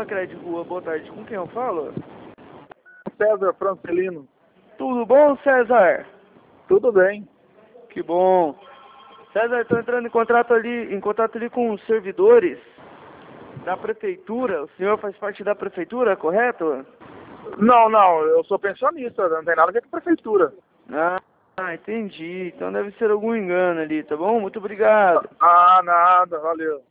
Tancredi Rua, boa tarde. Com quem eu falo? César Francelino. Tudo bom, César? Tudo bem. Que bom. César, estou entrando em contato ali com os servidores da prefeitura. O senhor faz parte da prefeitura, correto? Não, eu sou pensionista, não tem nada a ver com a prefeitura. Entendi. Então deve ser algum engano ali, tá bom? Muito obrigado. Nada, valeu.